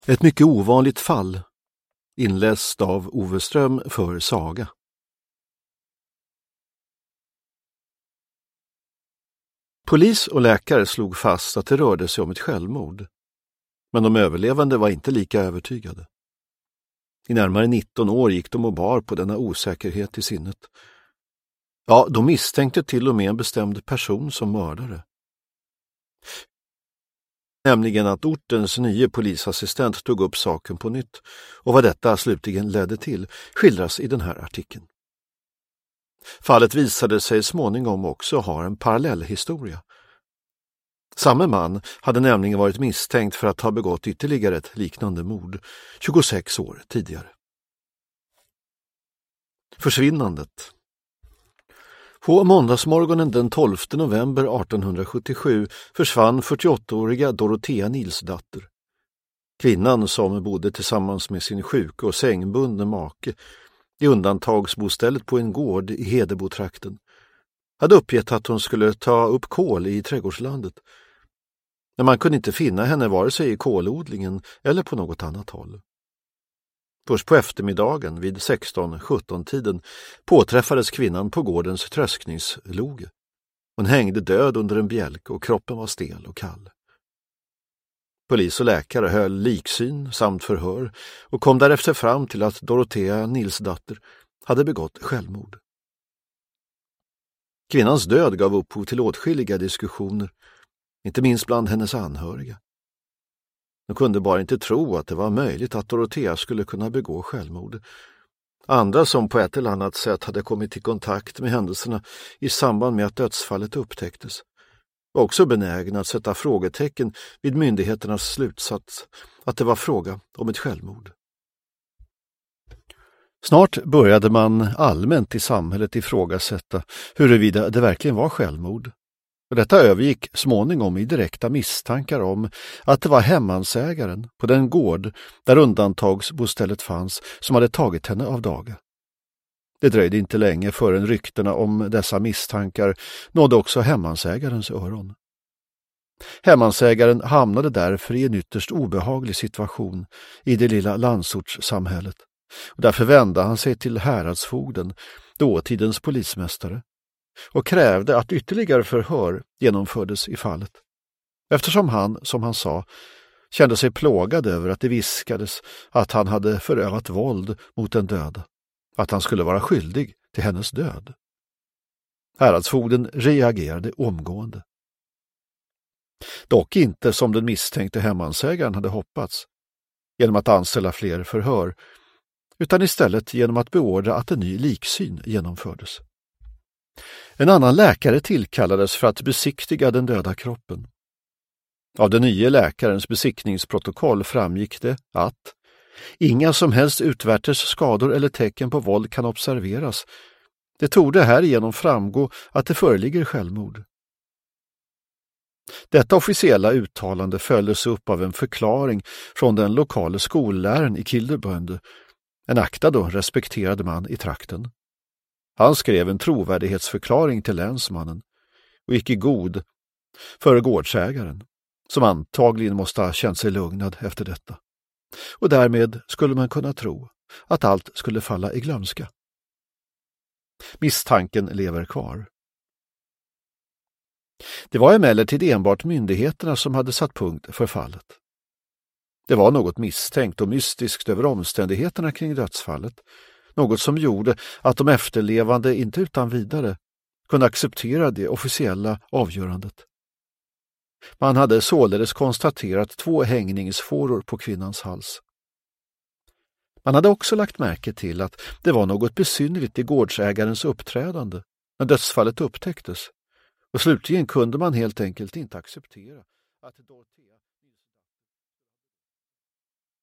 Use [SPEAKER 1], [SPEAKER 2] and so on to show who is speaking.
[SPEAKER 1] Ett mycket ovanligt fall, inläst av Ove Ström för Saga. Polis och läkare slog fast att det rörde sig om ett självmord. Men de överlevande var inte lika övertygade. I närmare 19 år gick de och bar på denna osäkerhet i sinnet. Ja, de misstänkte till och med en bestämd person som mördare. Nämligen att ortens nye polisassistent tog upp saken på nytt, och vad detta slutligen ledde till skildras i den här artikeln. Fallet visade sig småningom också ha en parallellhistoria. Samme man hade nämligen varit misstänkt för att ha begått ytterligare ett liknande mord 26 år tidigare. Försvinnandet. På måndagsmorgonen den 12 november 1877 försvann 48-åriga Dorotea Nilsdatter. Kvinnan som bodde tillsammans med sin sjuka och sängbundne make i undantagsbostället på en gård i Hedebotrakten hade uppgett att hon skulle ta upp kål i trädgårdslandet. Men man kunde inte finna henne vare sig i kolodlingen eller på något annat håll. Först på eftermiddagen vid 16-17-tiden påträffades kvinnan på gårdens tröskningsloge. Hon hängde död under en bjälk och kroppen var stel och kall. Polis och läkare höll liksyn samt förhör och kom därefter fram till att Dorotea Nilsdatter hade begått självmord. Kvinnans död gav upphov till åtskilliga diskussioner, inte minst bland hennes anhöriga. De kunde bara inte tro att det var möjligt att Dorotea skulle kunna begå självmord. Andra som på ett eller annat sätt hade kommit i kontakt med händelserna i samband med att dödsfallet upptäcktes var också benägna att sätta frågetecken vid myndigheternas slutsats att det var fråga om ett självmord. Snart började man allmänt i samhället ifrågasätta huruvida det verkligen var självmord. Och detta övergick småningom i direkta misstankar om att det var hemmansägaren på den gård där undantagsbostället fanns som hade tagit henne av daga. Det dröjde inte länge förrän ryktena om dessa misstankar nådde också hemmansägarens öron. Hemmansägaren hamnade därför i en ytterst obehaglig situation i det lilla landsortssamhället, och därför vände han sig till häradsfogden, dåtidens polismästare, och krävde att ytterligare förhör genomfördes i fallet, eftersom han, som han sa, kände sig plågad över att det viskades att han hade förövat våld mot den döda, att han skulle vara skyldig till hennes död. Häradsfogden reagerade omgående. Dock inte som den misstänkte hemmansägaren hade hoppats, genom att anställa fler förhör, utan istället genom att beordra att en ny liksyn genomfördes. En annan läkare tillkallades för att besiktiga den döda kroppen. Av den nya läkarens besiktningsprotokoll framgick det att inga som helst utvärtes skador eller tecken på våld kan observeras. Det torde härigenom framgå att det föreligger självmord. Detta officiella uttalande följdes upp av en förklaring från den lokala skolläraren i Kilderbönde, en aktad och respekterad man i trakten. Han skrev en trovärdighetsförklaring till länsmannen och gick i god för gårdsägaren, som antagligen måste ha känt sig lugnad efter detta. Och därmed skulle man kunna tro att allt skulle falla i glömska. Misstanken lever kvar. Det var emellertid enbart myndigheterna som hade satt punkt för fallet. Det var något misstänkt och mystiskt över omständigheterna kring dödsfallet, något som gjorde att de efterlevande inte utan vidare kunde acceptera det officiella avgörandet. Man hade således konstaterat 2 hängningsfåror på kvinnans hals. Man hade också lagt märke till att det var något besynnerligt i gårdsägarens uppträdande när dödsfallet upptäcktes, och slutligen kunde man helt enkelt inte acceptera att Dorotea